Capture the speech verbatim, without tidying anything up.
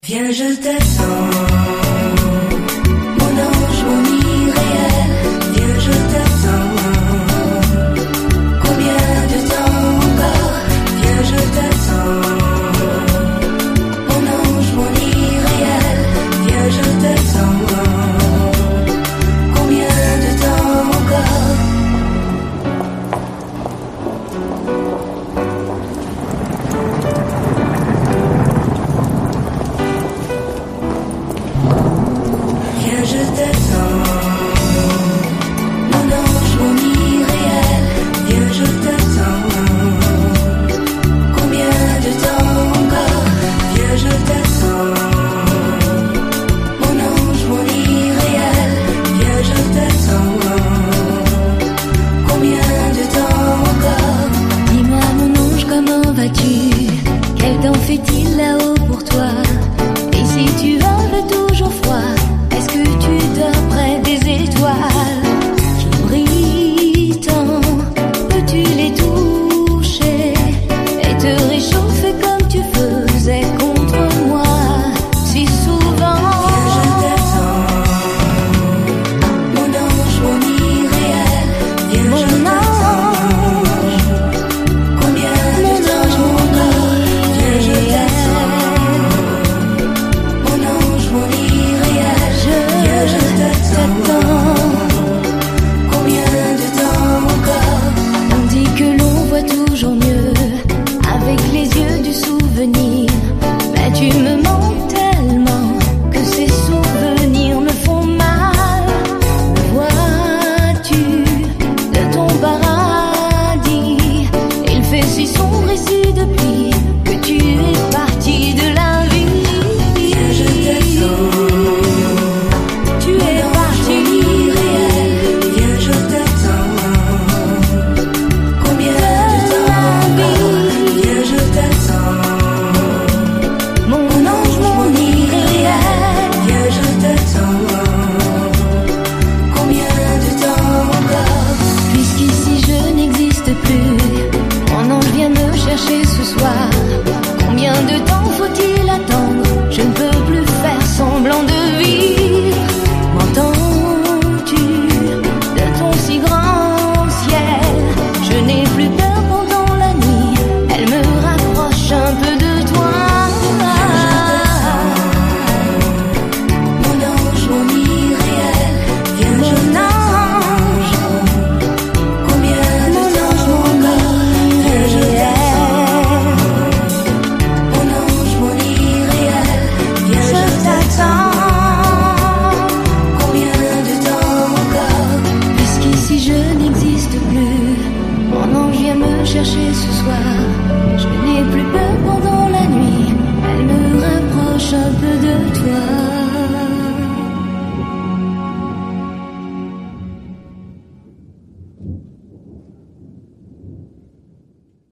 Viens, je t'attends, mon ange, mon irréel. Viens, je t'attends, combien de temps encore? Viens, je t'attends, mon ange, mon irréel. Viens, je t'attends, combien de temps encore? Je t'attends, mon ange, mon irréel. Viens, je t'attends, combien de temps encore? Viens, je t'attends, mon ange, mon irréel. Viens, je t'attends, combien de temps encore? Dis-moi mon ange, comment vas-tu? Quel temps fait-il là-haut pour toi? Et si tu avais toujours froid, est-ce que tu dors près des étoiles qui brillent tant? Peux-tu les toucher et te réchauffer comme tu faisais contre moi si souvent? Viens, je t'attends, mon ange, mon irréel. Viens, Mon je t'attends, combien de temps encore? Viens, je t'attends, mon ange, mon irréel. Viens, je t'attends, combien de temps encore? On dit que l'on voit toujours mieux avec les yeux du souvenir. Mais tu me manques tellement que ces souvenirs me font mal. Vois-tu de ton paradis? Il fait si sombre ici depuis que tu es parti de la vie. Viens, je t'attends, Tu es parti. viens, je t'attends, combien de temps encore? Viens, je t'attends, Mon ange, mon irréel. viens, je t'attends, combien de temps encore? Puisqu'ici je n'existe plus, mon ange vient me chercher ce soir. Combien de temps faut-il attendre? Je ne peux plus faire semblant de vivre. M'entends-tu de ton si grand ciel? Je n'ai plus peur pendant la nuit, elle me rapproche un peu de toi. Mon ange, mon irréel. Viens, je Mon t'attends, combien de temps encore? Viens, je t'attends, mon ange, mon irréel. Viens, je t'attends, combien de temps encore? Puisqu'ici je n'existe plus, mon ange vient me chercher ce soir. Je n'ai plus peur pendant la nuit, elle me rapproche un peu